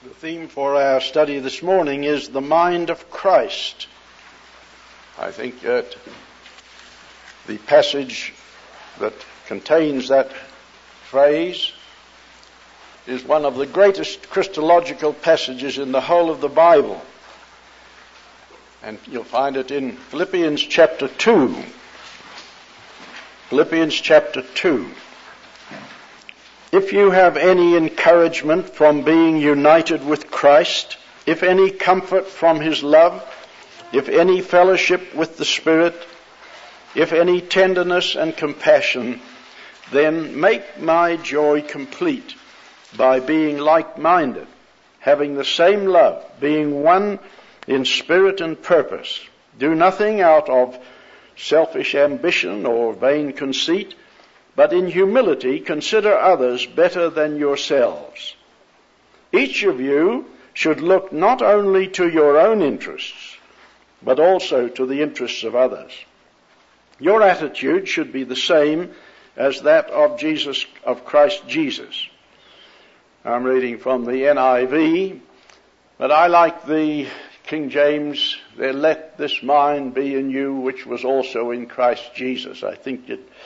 The theme for our study this morning is the mind of Christ. I think that the passage that contains that phrase is one of the greatest Christological passages in the whole of the Bible. And you'll find it in Philippians chapter 2. Philippians chapter 2. If you have any encouragement from being united with Christ, if any comfort from his love, if any fellowship with the Spirit, if any tenderness and compassion, then make my joy complete by being like-minded, having the same love, being one in spirit and purpose. Do nothing out of selfish ambition or vain conceit, but in humility consider others better than yourselves. Each of you should look not only to your own interests, but also to the interests of others. Your attitude should be the same as that of Christ Jesus. I'm reading from the NIV, but I like the King James, let this mind be in you which was also in Christ Jesus. I think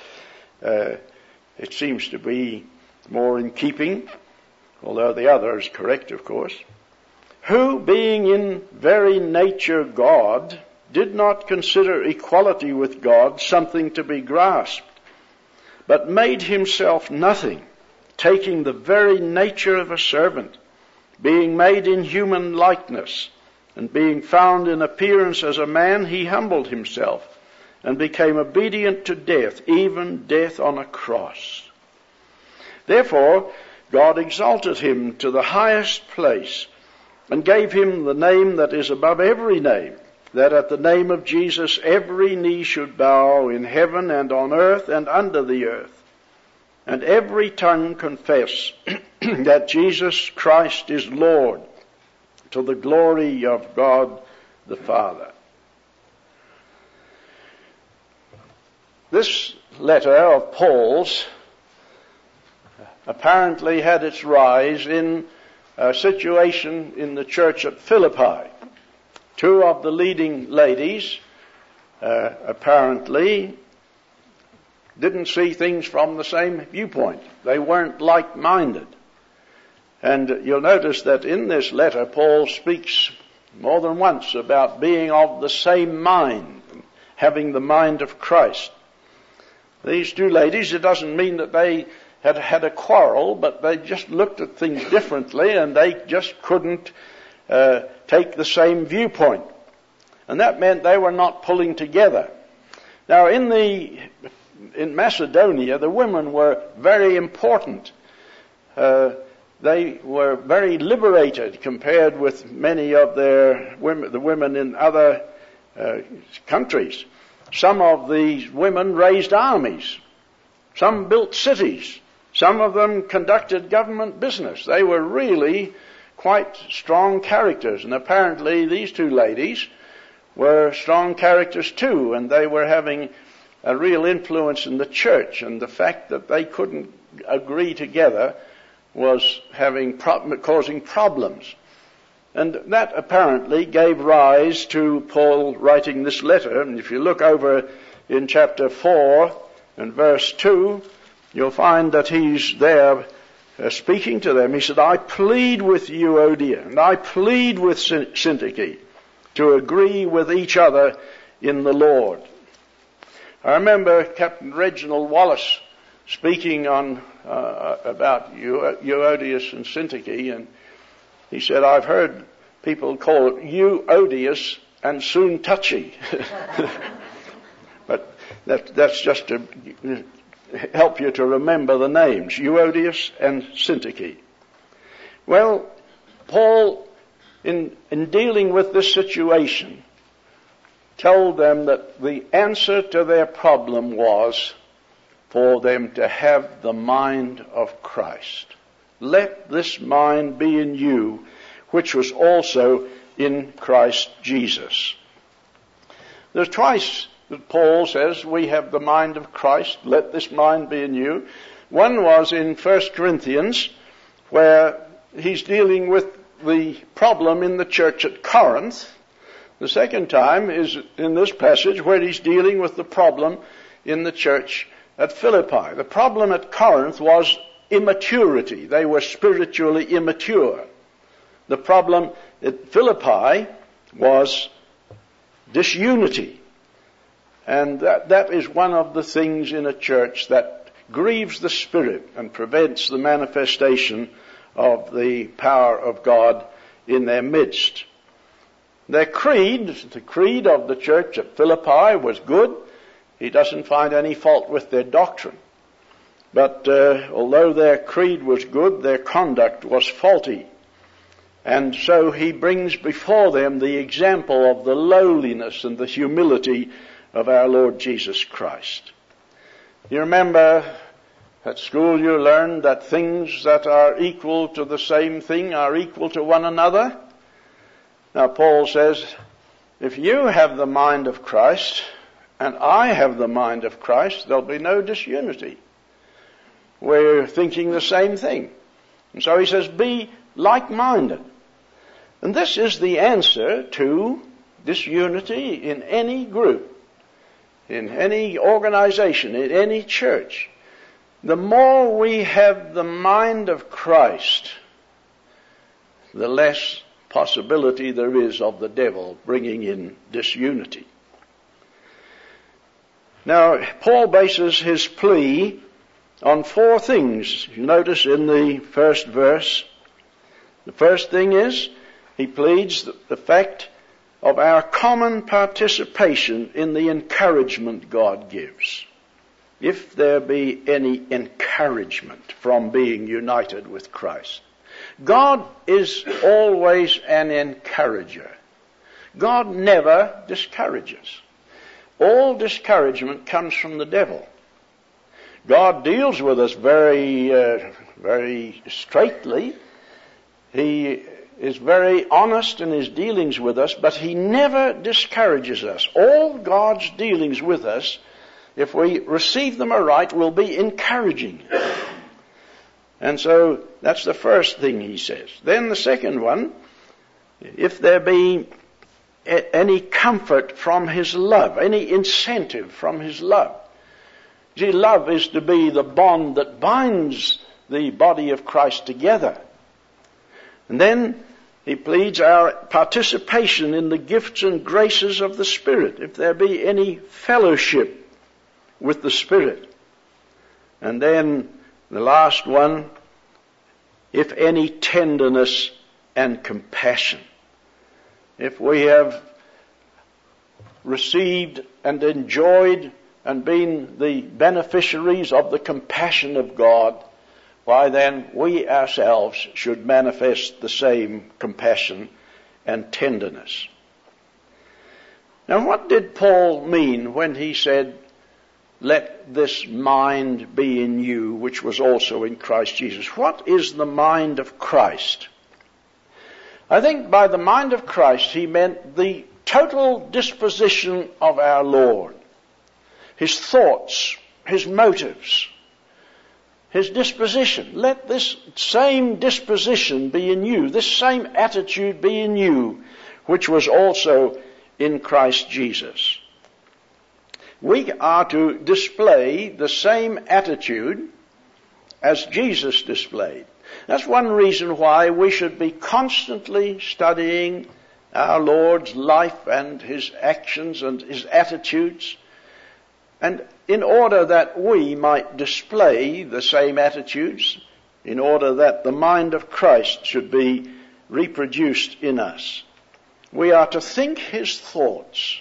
it seems to be more in keeping, although the other is correct, of course. Who, being in very nature God, did not consider equality with God something to be grasped, but made himself nothing, taking the very nature of a servant, being made in human likeness, and being found in appearance as a man, he humbled himself, and became obedient to death, even death on a cross. Therefore, God exalted him to the highest place, and gave him the name that is above every name, that at the name of Jesus every knee should bow in heaven and on earth and under the earth, and every tongue confess that Jesus Christ is Lord, to the glory of God the Father. This letter of Paul's apparently had its rise in a situation in the church at Philippi. Two of the leading ladies apparently didn't see things from the same viewpoint. They weren't like-minded. And you'll notice that in this letter, Paul speaks more than once about being of the same mind, having the mind of Christ. These two ladies, it doesn't mean that they had a quarrel, but they just looked at things differently, and they just couldn't take the same viewpoint. And that meant they were not pulling together. Now, in Macedonia, the women were very important. They were very liberated compared with many of the women in other countries. Some of these women raised armies. Some built cities. Some of them conducted government business. They were really quite strong characters. And apparently these two ladies were strong characters too, and they were having a real influence in the church. And the fact that they couldn't agree together was causing problems. And that apparently gave rise to Paul writing this letter. And if you look over in chapter 4 and verse 2, you'll find that he's there speaking to them. He said, I plead with Euodia and I plead with Syntyche to agree with each other in the Lord. I remember Captain Reginald Wallace speaking on about Euodias and Syntyche, and he said, I've heard people call it Euodias and soon touchy. But that's just to help you to remember the names, Euodias and Syntyche. Well, Paul, in dealing with this situation, told them that the answer to their problem was for them to have the mind of Christ. Let this mind be in you, which was also in Christ Jesus. There's twice that Paul says we have the mind of Christ, let this mind be in you. One was in 1 Corinthians, where he's dealing with the problem in the church at Corinth. The second time is in this passage where he's dealing with the problem in the church at Philippi. The problem at Corinth was immaturity. They were spiritually immature. The problem at Philippi was disunity. And that is one of the things in a church that grieves the Spirit and prevents the manifestation of the power of God in their midst. Their creed, the creed of the church at Philippi, was good. He doesn't find any fault with their doctrine. But although their creed was good, their conduct was faulty. And so he brings before them the example of the lowliness and the humility of our Lord Jesus Christ. You remember at school you learned that things that are equal to the same thing are equal to one another. Now Paul says, if you have the mind of Christ and I have the mind of Christ, there'll be no disunity. We're thinking the same thing. And so he says, be like-minded. And this is the answer to disunity in any group, in any organization, in any church. The more we have the mind of Christ, the less possibility there is of the devil bringing in disunity. Now, Paul bases his plea on four things. You notice in the first verse, the first thing is, he pleads the fact of our common participation in the encouragement God gives. If there be any encouragement from being united with Christ. God is always an encourager. God never discourages. All discouragement comes from the devil. God deals with us very straightly. He is very honest in his dealings with us, but he never discourages us. All God's dealings with us, if we receive them aright, will be encouraging. And so that's the first thing he says. Then the second one, if there be any comfort from his love, any incentive from his love. See, love is to be the bond that binds the body of Christ together. And then he pleads our participation in the gifts and graces of the Spirit, if there be any fellowship with the Spirit. And then the last one, if any tenderness and compassion. If we have received and enjoyed and been the beneficiaries of the compassion of God, why then we ourselves should manifest the same compassion and tenderness. Now what did Paul mean when he said, let this mind be in you, which was also in Christ Jesus? What is the mind of Christ? I think by the mind of Christ he meant the total disposition of our Lord. His thoughts, his motives, his disposition. Let this same disposition be in you, this same attitude be in you, which was also in Christ Jesus. We are to display the same attitude as Jesus displayed. That's one reason why we should be constantly studying our Lord's life and his actions and his attitudes, and in order that we might display the same attitudes, in order that the mind of Christ should be reproduced in us. We are to think his thoughts.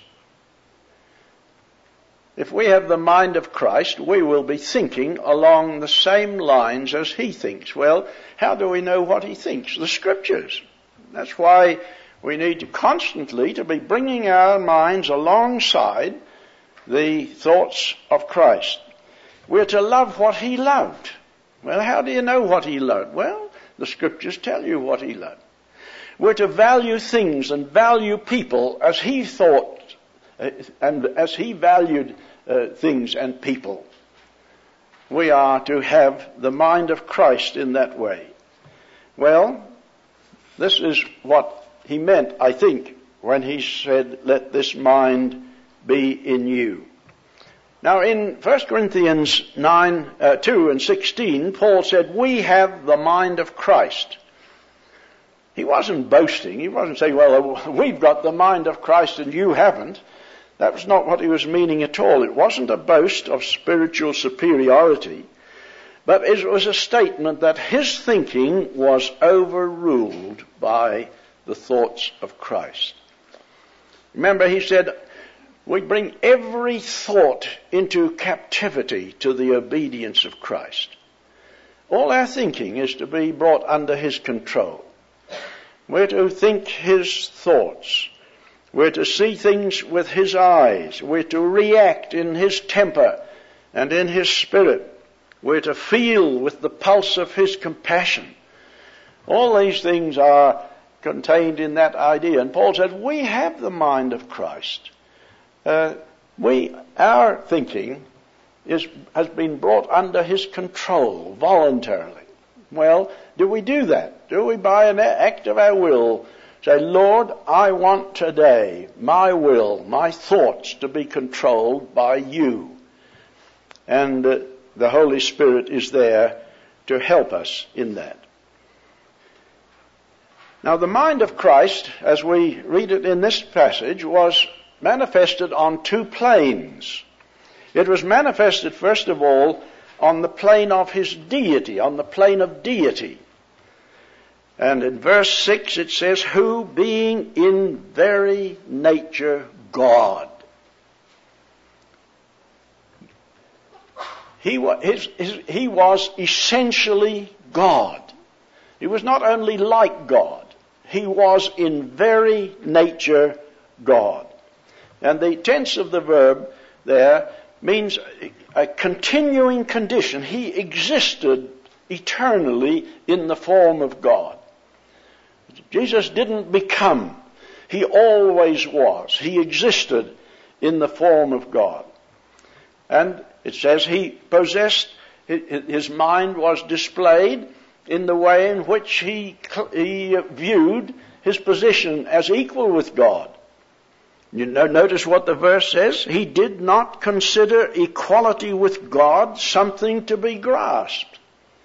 If we have the mind of Christ, we will be thinking along the same lines as he thinks. Well, how do we know what he thinks? The Scriptures. That's why we need to constantly to be bringing our minds alongside the thoughts of Christ. We're to love what he loved. Well, how do you know what he loved? Well, the Scriptures tell you what he loved. We're to value things and value people as he thought and as he valued things and people. We are to have the mind of Christ in that way. Well, This is what he meant, I think, when he said, let this mind be in you. Now in 1 Corinthians 2 and 16, Paul said, we have the mind of Christ. He wasn't boasting. He wasn't saying, well, we've got the mind of Christ and you haven't. That was not what he was meaning at all. It wasn't a boast of spiritual superiority, but it was a statement that his thinking was overruled by the thoughts of Christ. Remember, he said, we bring every thought into captivity to the obedience of Christ. All our thinking is to be brought under his control. We're to think his thoughts. We're to see things with his eyes. We're to react in his temper and in his spirit. We're to feel with the pulse of his compassion. All these things are contained in that idea. And Paul said, we have the mind of Christ. Our thinking has been brought under his control voluntarily. Well, do we do that? Do we, by an act of our will, say, Lord, I want today my will, my thoughts to be controlled by you? And the Holy Spirit is there to help us in that. Now, the mind of Christ, as we read it in this passage, was manifested on two planes. It was manifested, first of all, on the plane of his deity, on the plane of deity. And in verse 6 it says, who being in very nature God. He was essentially God. He was not only like God, he was in very nature God. And the tense of the verb there means a continuing condition. He existed eternally in the form of God. Jesus didn't become. He always was. He existed in the form of God. And it says he possessed, his mind was displayed in the way in which he viewed his position as equal with God. You know, notice what the verse says. He did not consider equality with God something to be grasped.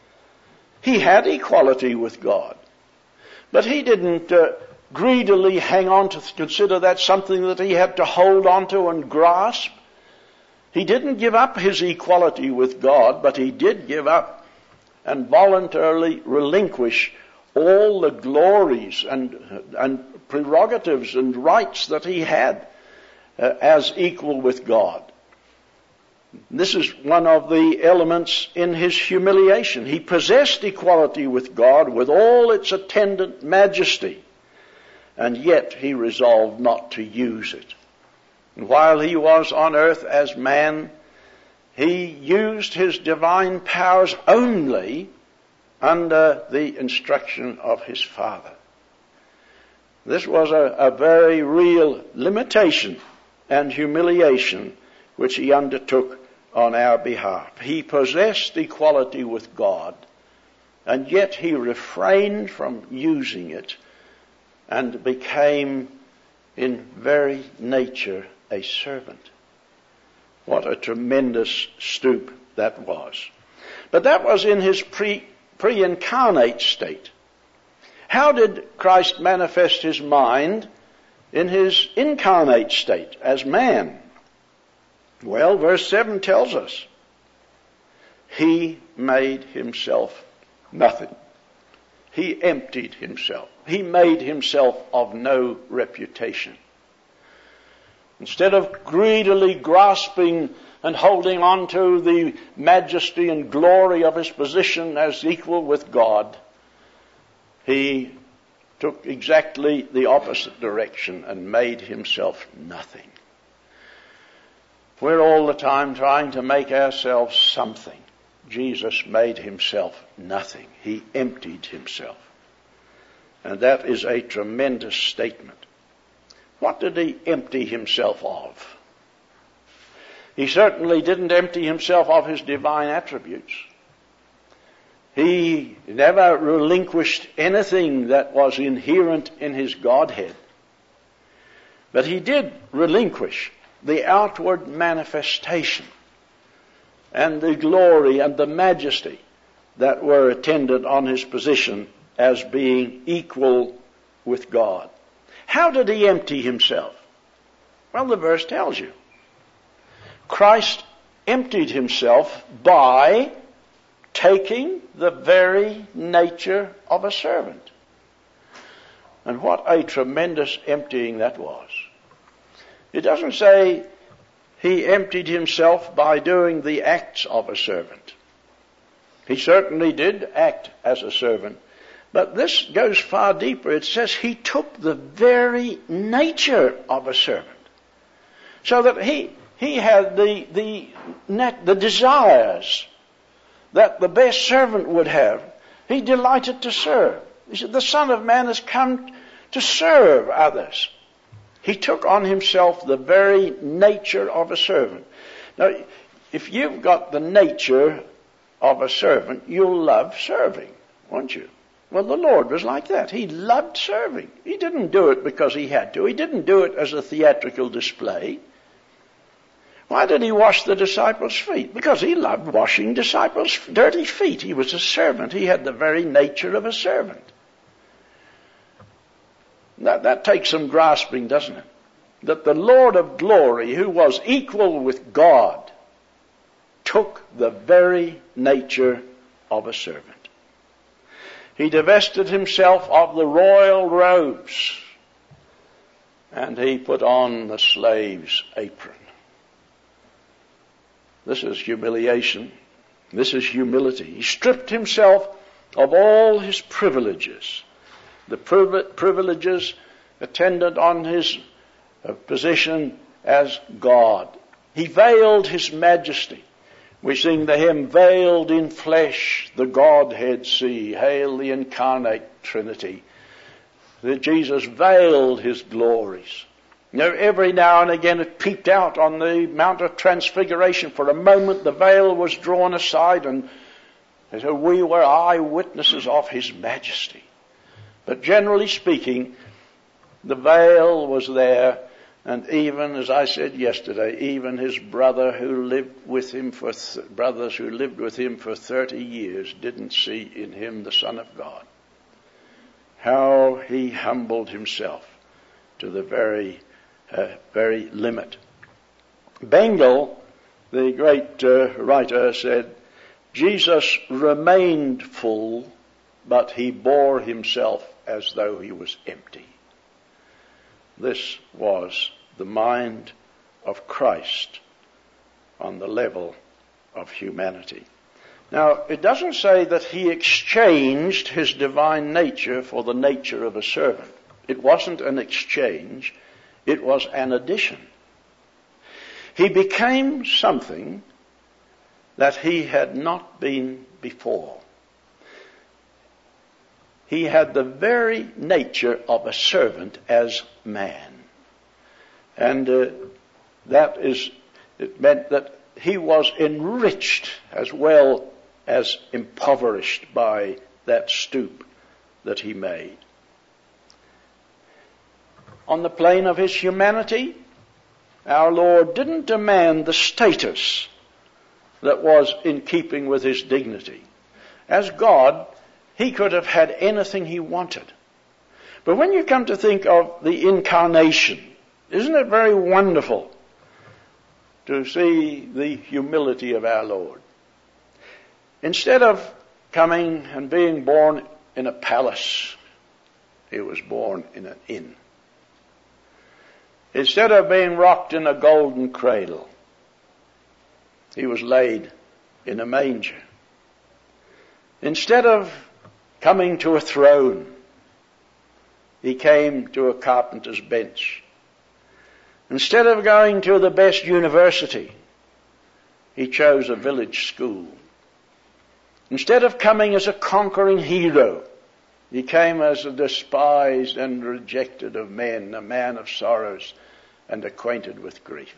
He had equality with God. But he didn't greedily hang on to consider that something that he had to hold on to and grasp. He didn't give up his equality with God, but he did give up and voluntarily relinquish all the glories and prerogatives and rights that he had as equal with God. This is one of the elements in his humiliation. He possessed equality with God with all its attendant majesty, and yet he resolved not to use it. And while he was on earth as man, he used his divine powers only under the instruction of his Father. This was a very real limitation and humiliation which he undertook on our behalf. He possessed equality with God, and yet he refrained from using it and became in very nature a servant. What a tremendous stoop that was. But that was in his pre-incarnate state. How did Christ manifest his mind in his incarnate state as man? Well, verse 7 tells us, he made himself nothing. He emptied himself. He made himself of no reputation. Instead of greedily grasping and holding on to the majesty and glory of his position as equal with God, he took exactly the opposite direction and made himself nothing. We're all the time trying to make ourselves something. Jesus made himself nothing. He emptied himself. And that is a tremendous statement. What did he empty himself of? He certainly didn't empty himself of his divine attributes. He never relinquished anything that was inherent in his Godhead. But he did relinquish the outward manifestation and the glory and the majesty that were attendant on his position as being equal with God. How did he empty himself? Well, the verse tells you. Christ emptied himself by taking the very nature of a servant. And what a tremendous emptying that was. It doesn't say he emptied himself by doing the acts of a servant. He certainly did act as a servant. But this goes far deeper. It says he took the very nature of a servant. So that he had the desires that the best servant would have. He delighted to serve. He said, the Son of Man has come to serve others. He took on himself the very nature of a servant. Now, if you've got the nature of a servant, you'll love serving, won't you? Well, the Lord was like that. He loved serving. He didn't do it because he had to. He didn't do it as a theatrical display. Why did he wash the disciples' feet? Because he loved washing disciples' dirty feet. He was a servant. He had the very nature of a servant. That takes some grasping, doesn't it? That the Lord of glory, who was equal with God, took the very nature of a servant. He divested himself of the royal robes, and he put on the slave's apron. This is humiliation. This is humility. He stripped himself of all his privileges. The privileges attendant on his position as God. He veiled his majesty. We sing the hymn, veiled in flesh, the Godhead see. Hail the incarnate Trinity. That Jesus veiled his glories. You know, every now and again it peeped out on the Mount of Transfiguration. For a moment the veil was drawn aside, and so we were eyewitnesses of his majesty. But generally speaking, the veil was there, and even, as I said yesterday, even his brothers who lived with him for 30 years didn't see in him the Son of God. How he humbled himself to the very limit. Bengel, the great writer, said, Jesus remained full, but he bore himself as though he was empty. This was the mind of Christ on the level of humanity. Now, it doesn't say that he exchanged his divine nature for the nature of a servant. It wasn't an exchange, it was an addition. He became something that he had not been before. He had the very nature of a servant as man. And it meant that he was enriched as well as impoverished by that stoop that he made. On the plane of his humanity, our Lord didn't demand the status that was in keeping with his dignity. As God, he could have had anything he wanted. But when you come to think of the incarnation, isn't it very wonderful to see the humility of our Lord? Instead of coming and being born in a palace, he was born in an inn. Instead of being rocked in a golden cradle, he was laid in a manger. Instead of coming to a throne, he came to a carpenter's bench. Instead of going to the best university, he chose a village school. Instead of coming as a conquering hero, he came as a despised and rejected of men, a man of sorrows and acquainted with grief.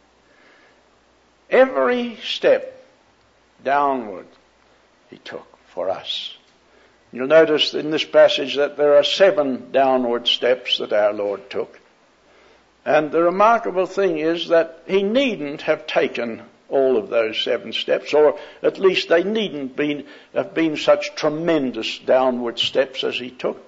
Every step downward he took for us. You'll notice in this passage that there are 7 downward steps that our Lord took. And the remarkable thing is that he needn't have taken all of those 7 steps, or at least they needn't have been such tremendous downward steps as he took.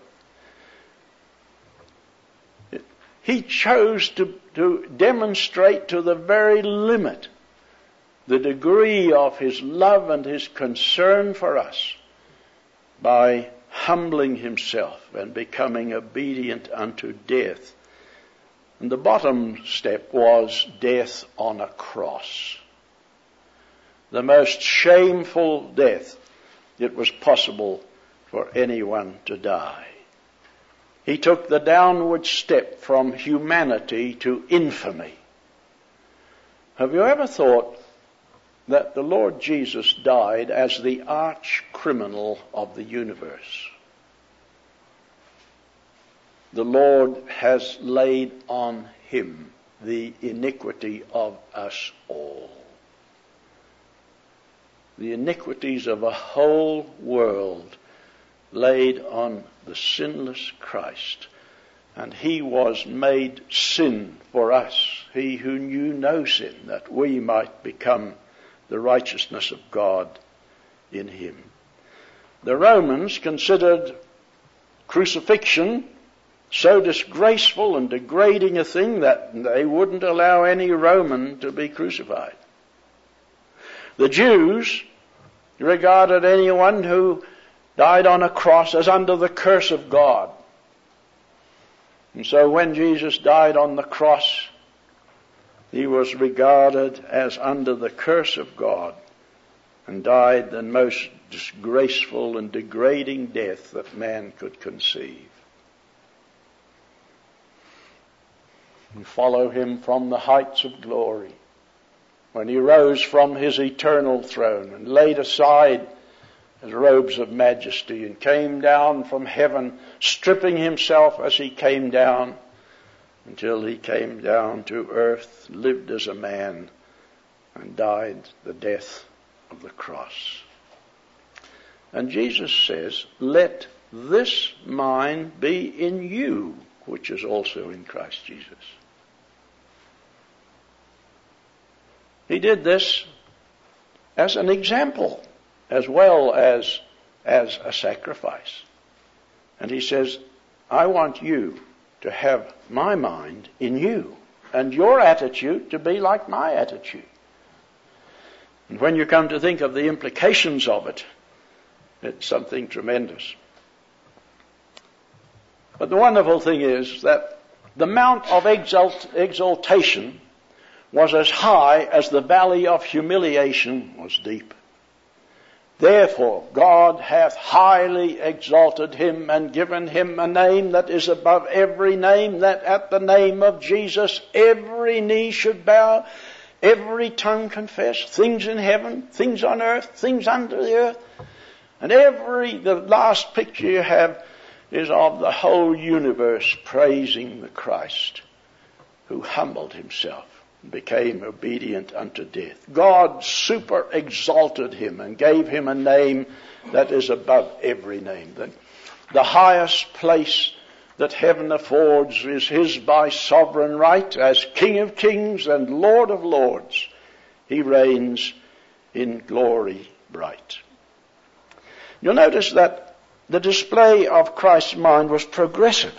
He chose to demonstrate to the very limit the degree of his love and his concern for us by humbling himself and becoming obedient unto death. And the bottom step was death on a cross. The most shameful death it was possible for anyone to die. He took the downward step from humanity to infamy. Have you ever thought that the Lord Jesus died as the arch criminal of the universe? The Lord has laid on him the iniquity of us all. The iniquities of a whole world laid on the sinless Christ. And he was made sin for us, he who knew no sin, that we might become the righteousness of God in him. The Romans considered crucifixion so disgraceful and degrading a thing that they wouldn't allow any Roman to be crucified. The Jews regarded anyone who died on a cross as under the curse of God. And so when Jesus died on the cross, he was regarded as under the curse of God and died the most disgraceful and degrading death that man could conceive. And follow him from the heights of glory when he rose from his eternal throne and laid aside his robes of majesty and came down from heaven, stripping himself as he came down, until he came down to earth, lived as a man, and died the death of the cross. And Jesus says, "Let this mind be in you, which is also in Christ Jesus." He did this as an example, as well as a sacrifice. And he says, I want you to have my mind in you, and your attitude to be like my attitude. And when you come to think of the implications of it, it's something tremendous. But the wonderful thing is that the mount of exaltation was as high as the valley of humiliation was deep. Therefore God hath highly exalted him and given him a name that is above every name, that at the name of Jesus every knee should bow, every tongue confess, things in heaven, things on earth, things under the earth. And the last picture you have is of the whole universe praising the Christ who humbled himself and became obedient unto death. God super exalted him and gave him a name that is above every name. The highest place that heaven affords is his by sovereign right as King of kings and Lord of lords. He reigns in glory bright. You'll notice that the display of Christ's mind was progressive.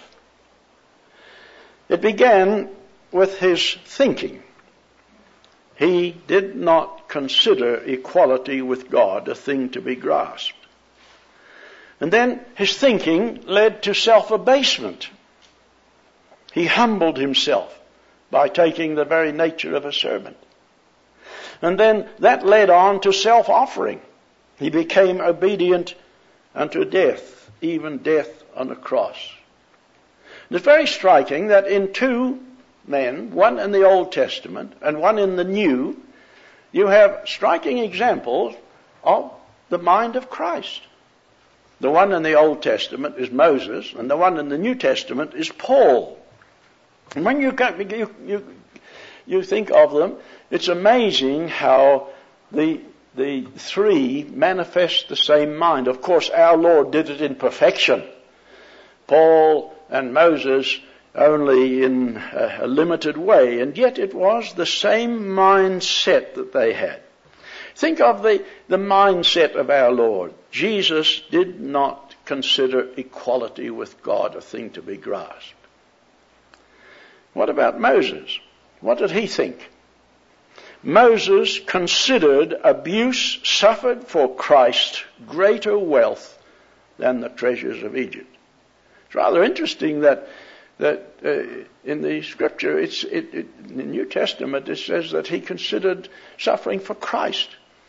It began with his thinking. He did not consider equality with God a thing to be grasped. And then his thinking led to self-abasement. He humbled himself by taking the very nature of a servant. And then that led on to self-offering. He became obedient unto death, even death on a cross. And it's very striking that in two men, one in the Old Testament and one in the New, you have striking examples of the mind of Christ. The one in the Old Testament is Moses, and the one in the New Testament is Paul. And when you think of them, it's amazing how the the three manifest the same mind. Of course, our Lord did it in perfection. Paul and Moses only in a limited way, and yet it was the same mindset that they had. Think of the mindset of our Lord. Jesus did not consider equality with God a thing to be grasped. What about Moses? What did he think? Moses considered abuse suffered for Christ greater wealth than the treasures of Egypt. It's rather interesting that in the scripture, in the New Testament, it says that he considered suffering for Christ.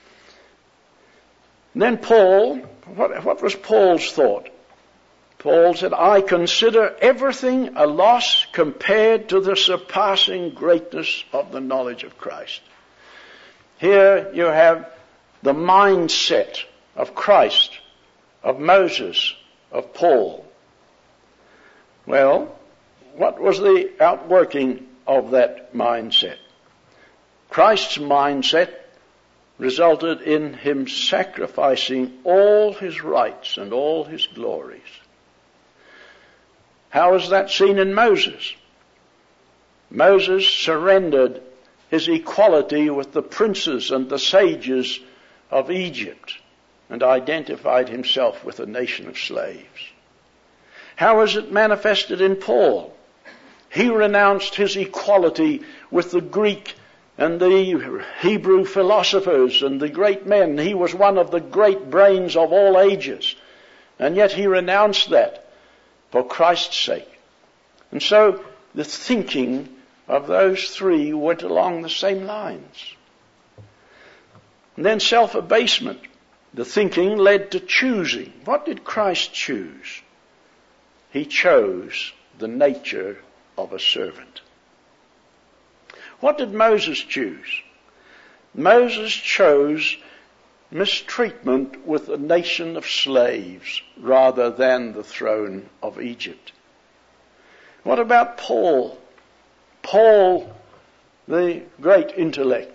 And then Paul, what was Paul's thought? Paul said, I consider everything a loss compared to the surpassing greatness of the knowledge of Christ. Here you have the mindset of Christ, of Moses, of Paul. Well, what was the outworking of that mindset? Christ's mindset resulted in him sacrificing all his rights and all his glories. How is that seen in Moses? Moses surrendered his equality with the princes and the sages of Egypt and identified himself with a nation of slaves. How is it manifested in Paul? He renounced his equality with the Greek and the Hebrew philosophers and the great men. He was one of the great brains of all ages. And yet he renounced that for Christ's sake. And so the thinking of those three went along the same lines. And then self-abasement. The thinking led to choosing. What did Christ choose? He chose the nature of a servant. What did Moses choose? Moses chose mistreatment with a nation of slaves rather than the throne of Egypt. What about Paul? Paul, the great intellect,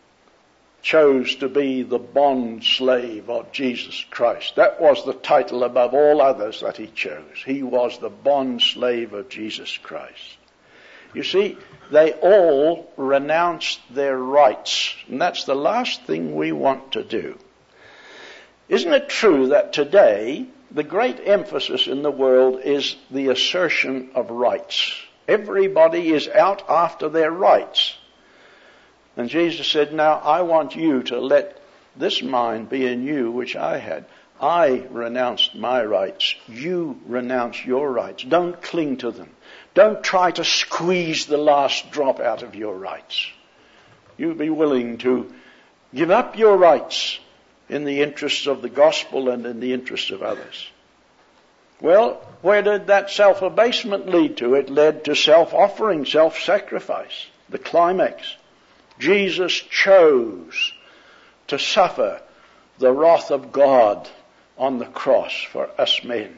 chose to be the bond slave of Jesus Christ. That was the title above all others that he chose. He was the bond slave of Jesus Christ. You see, they all renounced their rights, and that's the last thing we want to do. Isn't it true that today the great emphasis in the world is the assertion of rights? Everybody is out after their rights. And Jesus said, now I want you to let this mind be in you which I had. I renounced my rights. You renounce your rights. Don't cling to them. Don't try to squeeze the last drop out of your rights. You be willing to give up your rights in the interests of the gospel and in the interests of others. Well, where did that self-abasement lead to? It led to self-offering, self-sacrifice. The climax. Jesus chose to suffer the wrath of God on the cross for us men.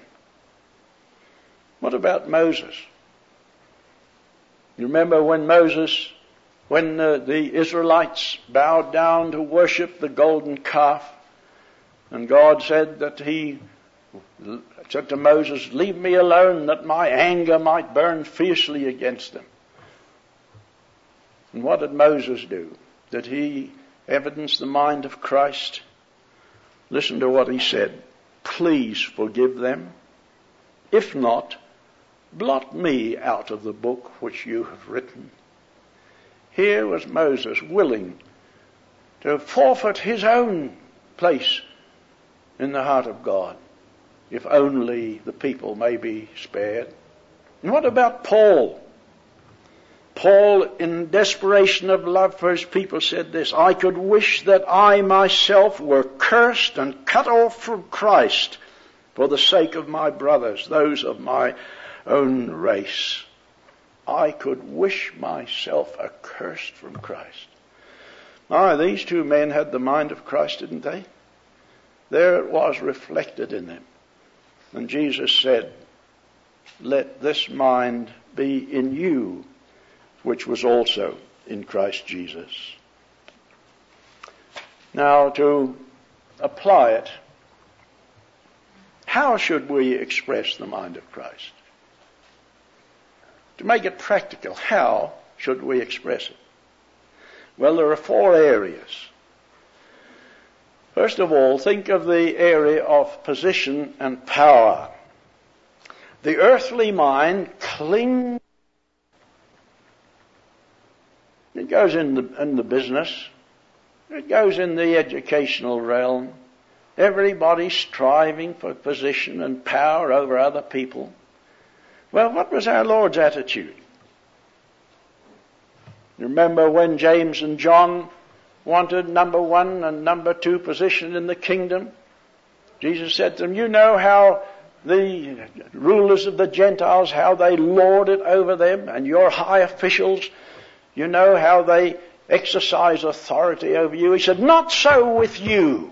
What about Moses? You remember when the Israelites bowed down to worship the golden calf, and God said that he said to Moses, leave me alone that my anger might burn fiercely against them. And what did Moses do? Did he evidence the mind of Christ? Listen to what he said. Please forgive them. If not, blot me out of the book which you have written. Here was Moses willing to forfeit his own place in the heart of God, if only the people may be spared. And what about Paul? Paul, in desperation of love for his people, said this, I could wish that I myself were cursed and cut off from Christ for the sake of my brothers, those of my own race. I could wish myself accursed from Christ. These two men had the mind of Christ, didn't they? There it was reflected in them. And Jesus said, let this mind be in you, which was also in Christ Jesus. Now, to apply it, how should we express the mind of Christ? To make it practical, how should we express it? Well, there are 4 areas. First of all, think of the area of position and power. The earthly mind clings. It goes in the business. It goes in the educational realm. Everybody striving for position and power over other people. Well, what was our Lord's attitude? Remember when James and John wanted number 1 and number 2 position in the kingdom? Jesus said to them, you know how the rulers of the Gentiles, how they lord it over them, and your high officials, you know how they exercise authority over you. He said, not so with you.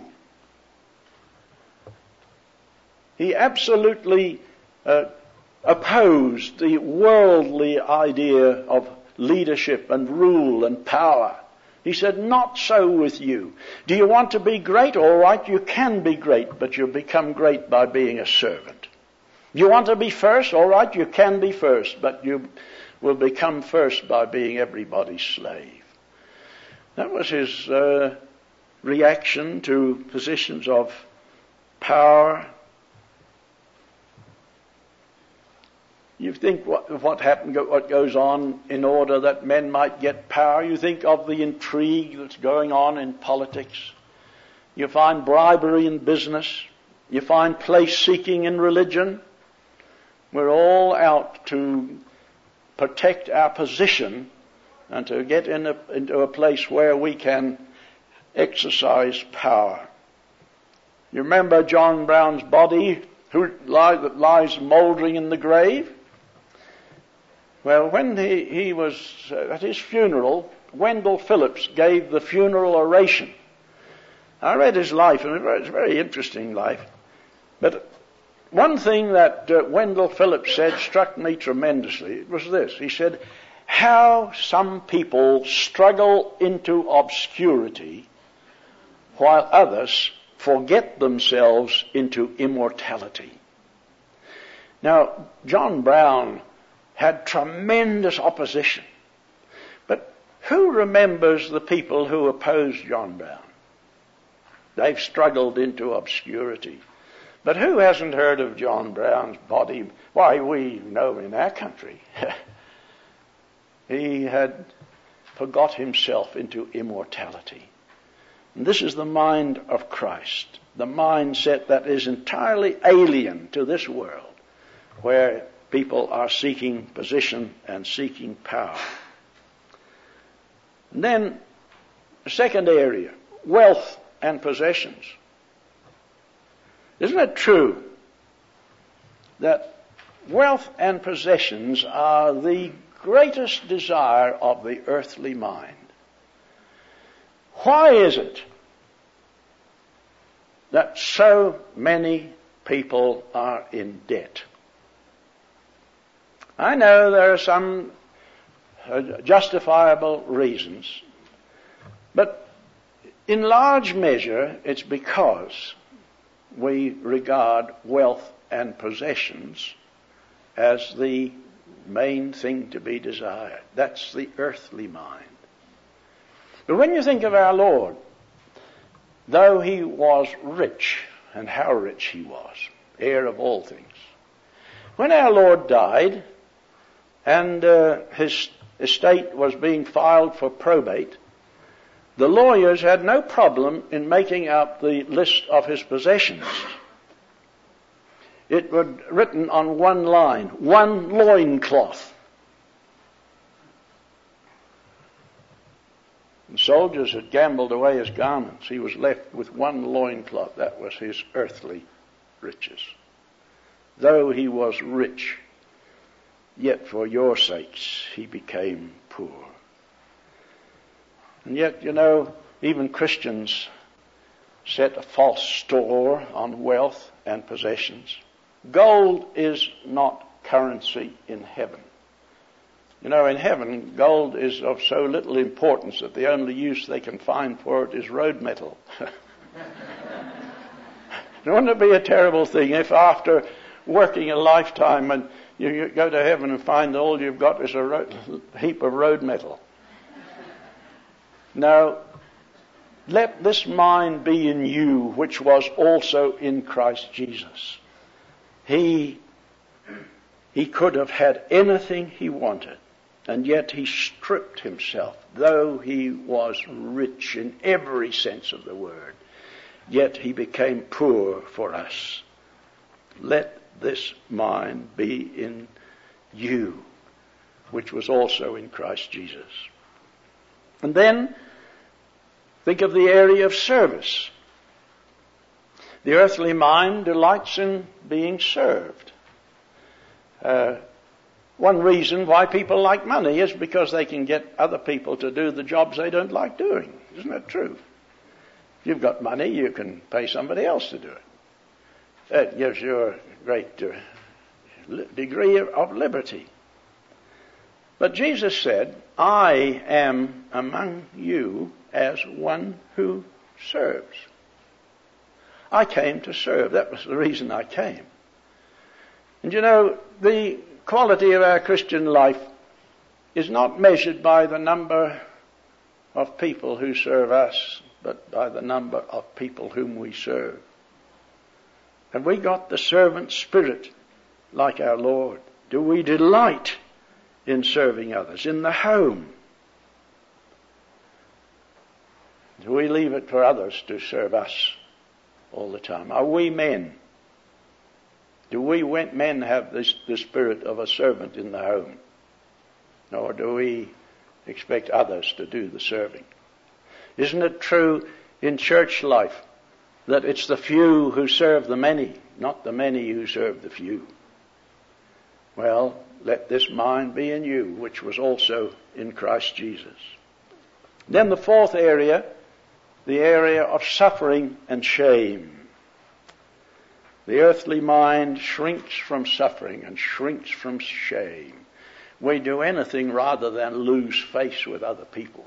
He absolutely opposed the worldly idea of leadership and rule and power. He said, not so with you. Do you want to be great? All right, you can be great, but you'll become great by being a servant. You want to be first? All right, you can be first, but you will become first by being everybody's slave. That was his reaction to positions of power. You think what happened, what goes on in order that men might get power. You think of the intrigue that's going on in politics. You find bribery in business. You find place seeking in religion. We're all out to protect our position and to get into a place where we can exercise power. You remember John Brown's body that lies mouldering in the grave? Well, when he was at his funeral, Wendell Phillips gave the funeral oration. I read his life, and it's a very interesting life. But one thing that Wendell Phillips said struck me tremendously. It was this. He said, how some people struggle into obscurity while others forget themselves into immortality. Now, John Brown had tremendous opposition. But who remembers the people who opposed John Brown? They've struggled into obscurity. But who hasn't heard of John Brown's body? Why, we know in our country. He had forgot himself into immortality. And this is the mind of Christ, the mindset that is entirely alien to this world, where people are seeking position and seeking power. And then, the second area, wealth and possessions. Isn't it true that wealth and possessions are the greatest desire of the earthly mind? Why is it that so many people are in debt? I know there are some justifiable reasons, but in large measure it's because we regard wealth and possessions as the main thing to be desired. That's the earthly mind. But when you think of our Lord, though he was rich, and how rich he was, heir of all things, when our Lord died, and his estate was being filed for probate, the lawyers had no problem in making out the list of his possessions. It was written on one line, 1 loincloth. The soldiers had gambled away his garments. He was left with 1 loincloth. That was his earthly riches. Though he was rich, yet for your sakes he became poor. And yet, you know, even Christians set a false store on wealth and possessions. Gold is not currency in heaven. You know, in heaven, gold is of so little importance that the only use they can find for it is road metal. Wouldn't it be a terrible thing if after working a lifetime and you go to heaven and find all you've got is a heap of road metal? Now, let this mind be in you, which was also in Christ Jesus. He could have had anything he wanted, and yet he stripped himself, though he was rich in every sense of the word. Yet he became poor for us. Let this mind be in you, which was also in Christ Jesus. And then, think of the area of service. The earthly mind delights in being served. One reason why people like money is because they can get other people to do the jobs they don't like doing. Isn't that true? If you've got money, you can pay somebody else to do it. That gives you a great degree of liberty. But Jesus said, I am among you as one who serves. I came to serve. That was the reason I came. And you know, the quality of our Christian life is not measured by the number of people who serve us, but by the number of people whom we serve. Have we got the servant spirit like our Lord? Do we delight in serving others in the home? Do we leave it for others to serve us all the time? Are we men? Do we men have the spirit of a servant in the home? Or do we expect others to do the serving? Isn't it true in church life that it's the few who serve the many, not the many who serve the few? Well, let this mind be in you, which was also in Christ Jesus. Then the fourth area, the area of suffering and shame. The earthly mind shrinks from suffering and shrinks from shame. We do anything rather than lose face with other people.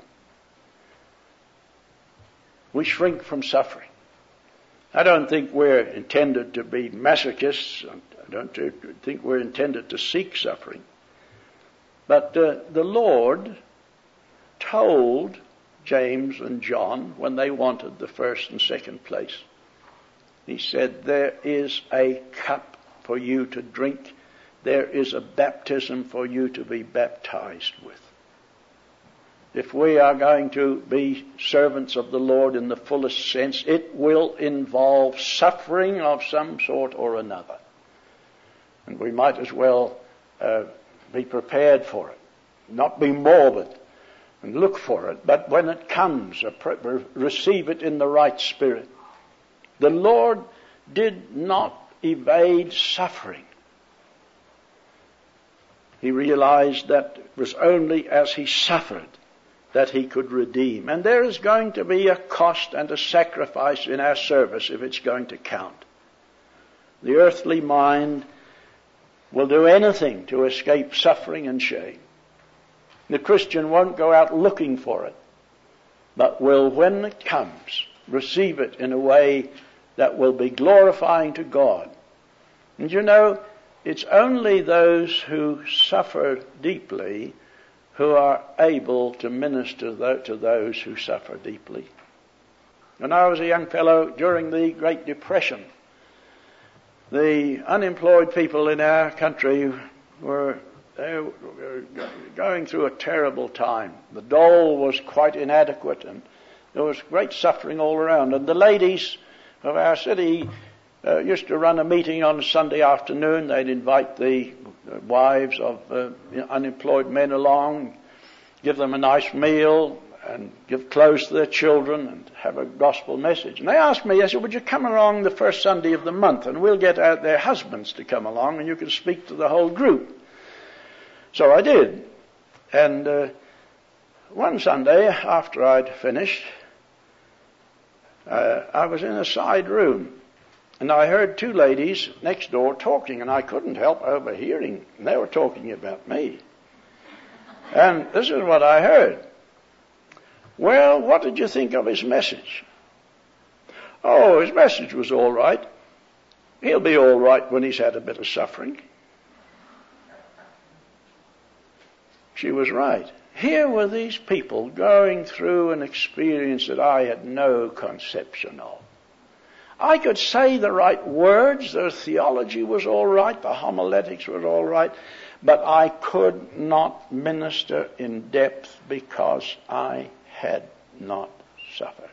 We shrink from suffering. I don't think we're intended to be masochists. I don't think we're intended to seek suffering. But the Lord told James and John when they wanted the first and second place. He said, there is a cup for you to drink. There is a baptism for you to be baptized with. If we are going to be servants of the Lord in the fullest sense, it will involve suffering of some sort or another. And we might as well be prepared for it, not be morbid and look for it, but when it comes, receive it in the right spirit. The Lord did not evade suffering. He realized that it was only as he suffered that he could redeem. And there is going to be a cost and a sacrifice in our service if it's going to count. The earthly mind will do anything to escape suffering and shame. The Christian won't go out looking for it, but will, when it comes, receive it in a way that will be glorifying to God. And you know, it's only those who suffer deeply who are able to minister to those who suffer deeply. When I was a young fellow during the Great Depression, the unemployed people in our country were going through a terrible time. The dole was quite inadequate and there was great suffering all around. And the ladies of our city used to run a meeting on a Sunday afternoon. They'd invite the wives of unemployed men along, give them a nice meal and give clothes to their children and have a gospel message. And they asked me, they said, would you come along the first Sunday of the month and we'll get out their husbands to come along and you can speak to the whole group. So I did. And one Sunday after I'd finished, I was in a side room and I heard two ladies next door talking and I couldn't help overhearing. And they were talking about me. And this is what I heard. Well, what did you think of his message? Oh, his message was all right. He'll be all right when he's had a bit of suffering. She was right. Here were these people going through an experience that I had no conception of. I could say the right words, their theology was all right, the homiletics were all right, but I could not minister in depth because I had not suffered.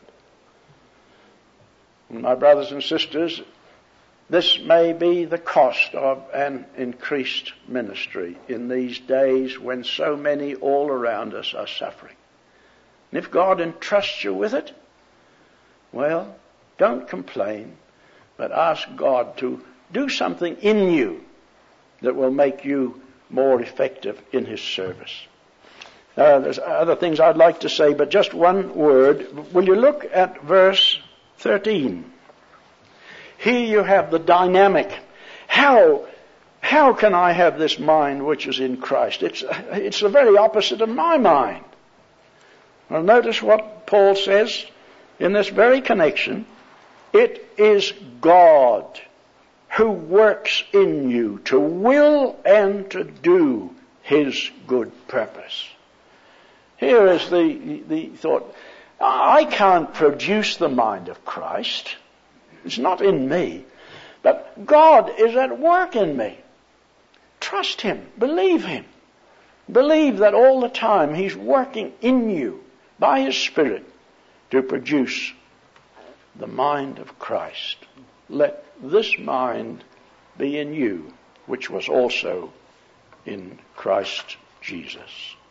My brothers and sisters, this may be the cost of an increased ministry in these days when so many all around us are suffering. And if God entrusts you with it, well, don't complain, but ask God to do something in you that will make you more effective in His service. There's other things I'd like to say, but just one word. Will you look at verse 13? Here you have the dynamic. How can I have this mind which is in Christ? It's the very opposite of my mind. Well, notice what Paul says in this very connection. It is God who works in you to will and to do His good purpose. Here is the thought. I can't produce the mind of Christ. It's not in me. But God is at work in me. Trust Him. Believe Him. Believe that all the time He's working in you by His Spirit to produce the mind of Christ. Let this mind be in you, which was also in Christ Jesus.